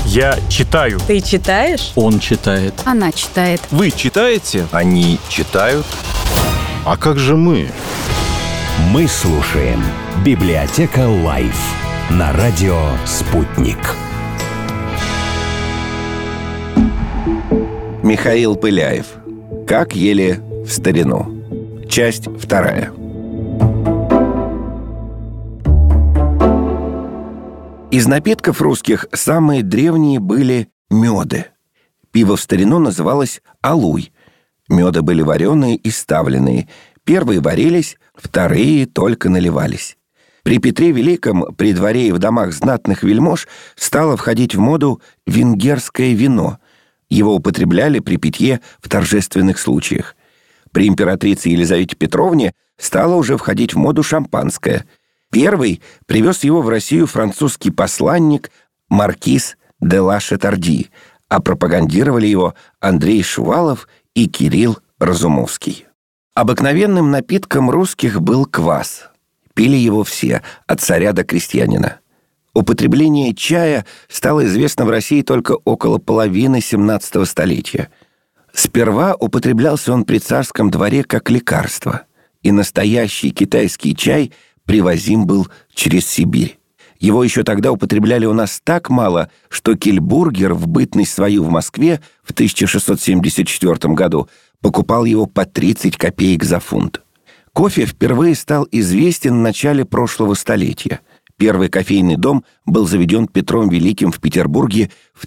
Я читаю. Ты читаешь? Он читает. Она читает. Вы читаете? Они читают. А как же мы? Мы слушаем «Библиотека Лайф» на радио «Спутник». Михаил Пыляев. Как ели в старину. Часть 2. Из напитков русских самые древние были меды. Пиво в старину называлось алуй. Меды были вареные и ставленные. Первые варились, вторые только наливались. При Петре Великом при дворе и в домах знатных вельмож стало входить в моду венгерское вино. Его употребляли при питье в торжественных случаях. При императрице Елизавете Петровне стало уже входить в моду шампанское. Первый привез его в Россию французский посланник маркиз де ла Шатарди, а пропагандировали его Андрей Шувалов и Кирилл Разумовский. Обыкновенным напитком русских был квас. Пили его все, от царя до крестьянина. Употребление чая стало известно в России только около половины 17 столетия. Сперва употреблялся он при царском дворе как лекарство, и настоящий китайский чай привозим был через Сибирь. Его еще тогда употребляли у нас так мало, что Кельбургер в бытность свою в Москве в 1674 году покупал его по 30 копеек за фунт. Кофе впервые стал известен в начале прошлого столетия. Первый кофейный дом был заведен Петром Великим в Петербурге в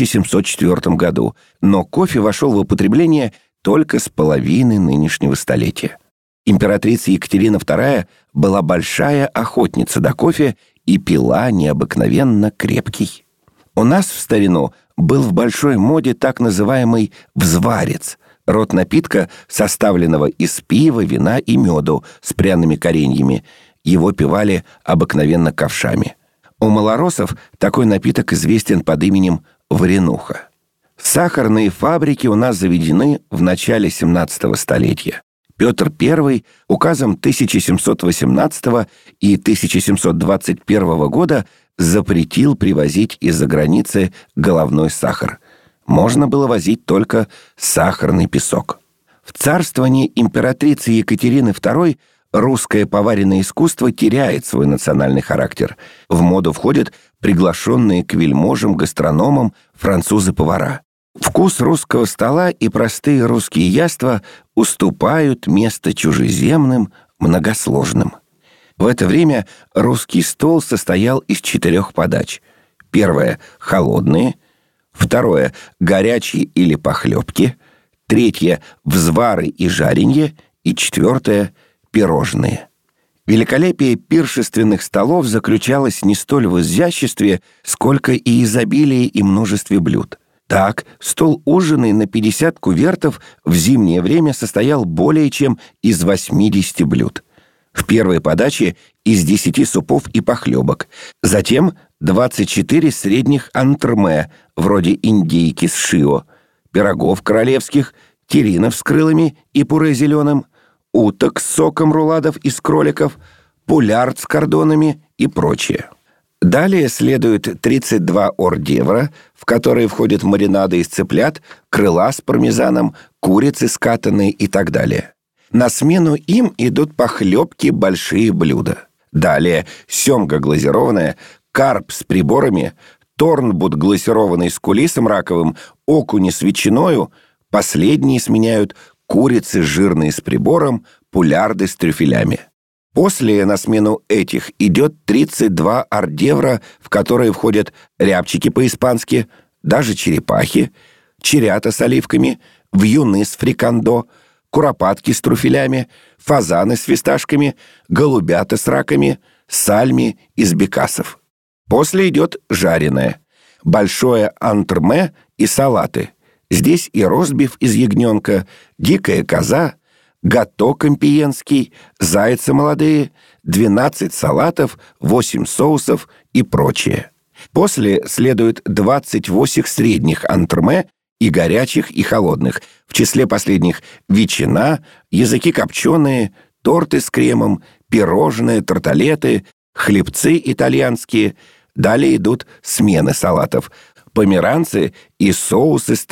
1704 году, но кофе вошел в употребление только с половины нынешнего столетия. Императрица Екатерина II была большая охотница до кофе и пила необыкновенно крепкий. У нас в старину был в большой моде так называемый взварец, род напитка, составленного из пива, вина и меду с пряными кореньями. Его пивали обыкновенно ковшами. У малороссов такой напиток известен под именем варенуха. Сахарные фабрики у нас заведены в начале 17 столетия. Петр I указом 1718 и 1721 года запретил привозить из-за границы головной сахар. Можно было возить только сахарный песок. В царствовании императрицы Екатерины II русское поваренное искусство теряет свой национальный характер. В моду входят приглашенные к вельможам-гастрономам французы-повара. Вкус русского стола и простые русские яства уступают место чужеземным, многосложным. В это время русский стол состоял из 4 подач. Первое – холодные. Второе – горячие или похлебки. Третье – взвары и жаренье. И четвертое – пирожные. Великолепие пиршественных столов заключалось не столь в изяществе, сколько и изобилии и множестве блюд. Так, стол ужина на 50 кувертов в зимнее время состоял более чем из 80 блюд. В первой подаче из 10 супов и похлебок. Затем 24 средних антреме, вроде индейки с шио, пирогов королевских, теринов с крылами и пюре зеленым, уток с соком руладов из кроликов, пулярд с кордонами и прочее. Далее следует 32 ордевра, в которые входят маринады из цыплят, крыла с пармезаном, курицы скатанные и так далее. На смену им идут похлебки, большие блюда. Далее семга глазированная, карп с приборами, торнбут глазированный с кулисом раковым, окуни с ветчиною. Последние сменяют курицы жирные с прибором, пулярды с трюфелями. После на смену этих идет 32 ордевра, в которые входят рябчики по-испански, даже черепахи, черята с оливками, вьюны с фрикандо, куропатки с трюфелями, фазаны с фисташками, голубята с раками, сальми из бекасов. После идет жареное, большое антреме и салаты. Здесь и ростбиф из ягненка, дикая коза, гато кампиенский, зайцы молодые, 12 салатов, 8 соусов и прочее. После следует 28 средних антреме и горячих, и холодных. В числе последних ветчина, языки копченые, торты с кремом, пирожные, тарталеты, хлебцы итальянские. Далее идут смены салатов. померанцы и соусы с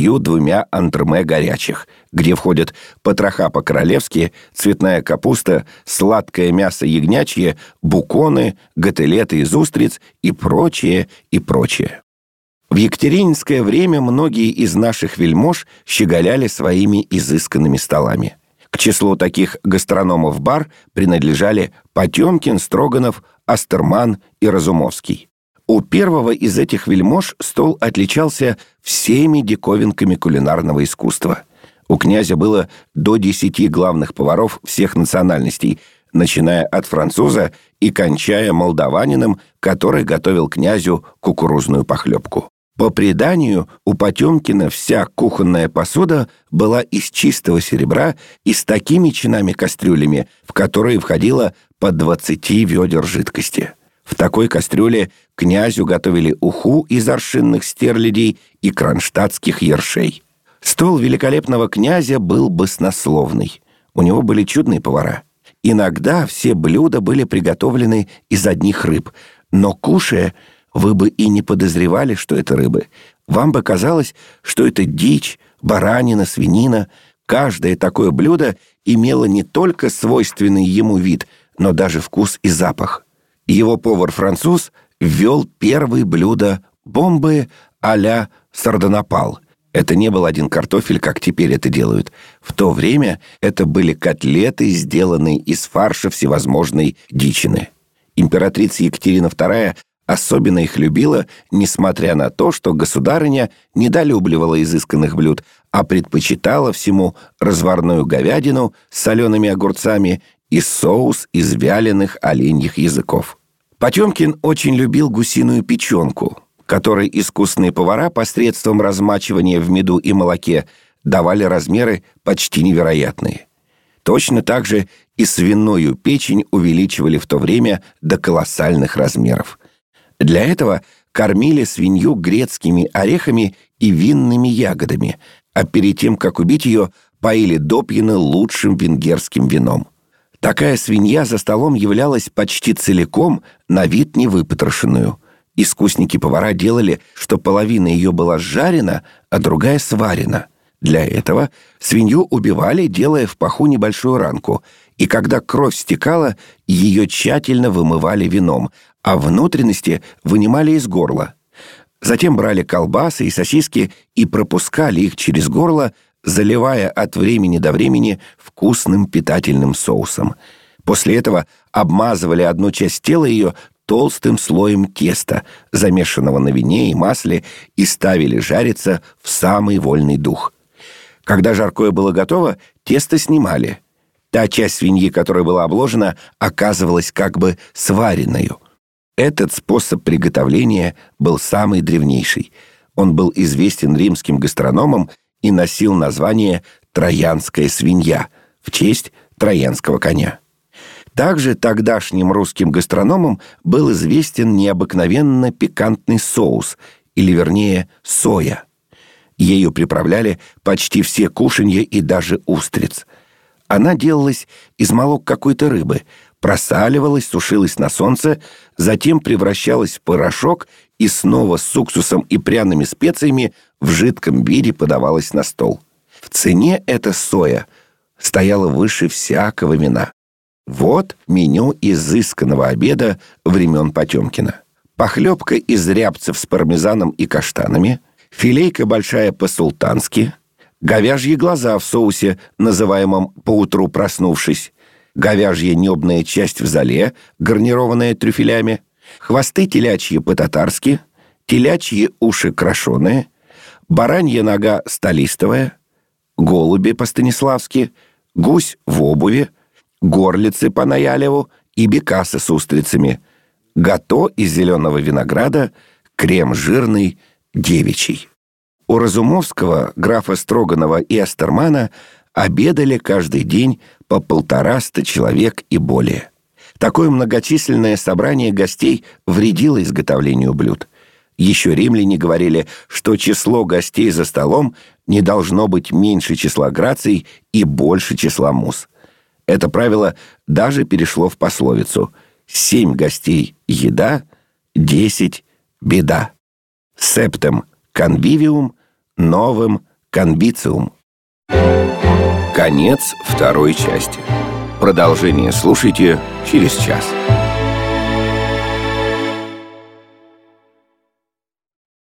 32 антреме горячих, где входят потроха по-королевски, цветная капуста, сладкое мясо ягнячье, буконы, готелеты из устриц и прочее, и прочее. В екатерининское время многие из наших вельмож щеголяли своими изысканными столами. К числу таких гастрономов-бар принадлежали Потемкин, Строганов, Астерман и Разумовский. У первого из этих вельмож стол отличался всеми диковинками кулинарного искусства. У князя было до 10 главных поваров всех национальностей, начиная от француза и кончая молдаванином, который готовил князю кукурузную похлебку. По преданию, у Потемкина вся кухонная посуда была из чистого серебра и с такими чинами-кастрюлями, в которые входило по 20 ведер жидкости. В такой кастрюле князю готовили уху из аршинных стерлядей и кронштадтских ершей. Стол великолепного князя был баснословный. У него были чудные повара. Иногда все блюда были приготовлены из одних рыб, но, кушая, вы бы и не подозревали, что это рыбы. Вам бы казалось, что это дичь, баранина, свинина. Каждое такое блюдо имело не только свойственный ему вид, но даже вкус и запах. Его повар-француз ввел первое блюдо бомбы а-ля сардонапал. Это не был один картофель, как теперь это делают. В то время это были котлеты, сделанные из фарша всевозможной дичины. Императрица Екатерина II особенно их любила, несмотря на то, что государыня недолюбливала изысканных блюд, а предпочитала всему разварную говядину с солеными огурцами и соус из вяленых оленьих языков. Потемкин очень любил гусиную печенку, которой искусные повара посредством размачивания в меду и молоке давали размеры почти невероятные. Точно так же и свиную печень увеличивали в то время до колоссальных размеров. Для этого кормили свинью грецкими орехами и винными ягодами, а перед тем, как убить ее, поили допьяно лучшим венгерским вином. Такая свинья за столом являлась почти целиком на вид невыпотрошенную. Искусники-повара делали, что половина ее была жарена, а другая сварена. Для этого свинью убивали, делая в паху небольшую ранку, и когда кровь стекала, ее тщательно вымывали вином, а внутренности вынимали из горла. Затем брали колбасы и сосиски и пропускали их через горло, заливая от времени до времени вкусным питательным соусом. После этого обмазывали одну часть тела ее толстым слоем теста, замешанного на вине и масле, и ставили жариться в самый вольный дух. Когда жаркое было готово, тесто снимали. Та часть свиньи, которая была обложена, оказывалась как бы сваренною. Этот способ приготовления был самый древнейший. Он был известен римским гастрономам и носил название «троянская свинья» в честь троянского коня. Также тогдашним русским гастрономам был известен необыкновенно пикантный соус, или вернее соя. Ею приправляли почти все кушанья и даже устриц. Она делалась из молок какой-то рыбы, просаливалась, сушилась на солнце, затем превращалась в порошок и снова с уксусом и пряными специями в жидком виде подавалась на стол. В цене эта соя стояла выше всякого вина. Вот меню изысканного обеда времен Потемкина. Похлебка из рябцев с пармезаном и каштанами, филейка большая по-султански, говяжьи глаза в соусе, называемом «поутру проснувшись», говяжья небная часть в золе, гарнированная трюфелями, хвосты телячьи по-татарски, телячьи уши крашеные, баранья нога столистовая, голуби по-станиславски, гусь в обуви, горлицы по Наялеву и бекасы с устрицами, гато из зеленого винограда, крем жирный, девичий. У Разумовского, графа Строганова и Астермана обедали каждый день по 150 человек и более. Такое многочисленное собрание гостей вредило изготовлению блюд. Еще римляне говорили, что число гостей за столом не должно быть меньше числа граций и больше числа мус. Это правило даже перешло в пословицу: 7 гостей – еда, 10 – беда. Септем конвивиум, новым конвициум. Конец второй части. Продолжение слушайте через час.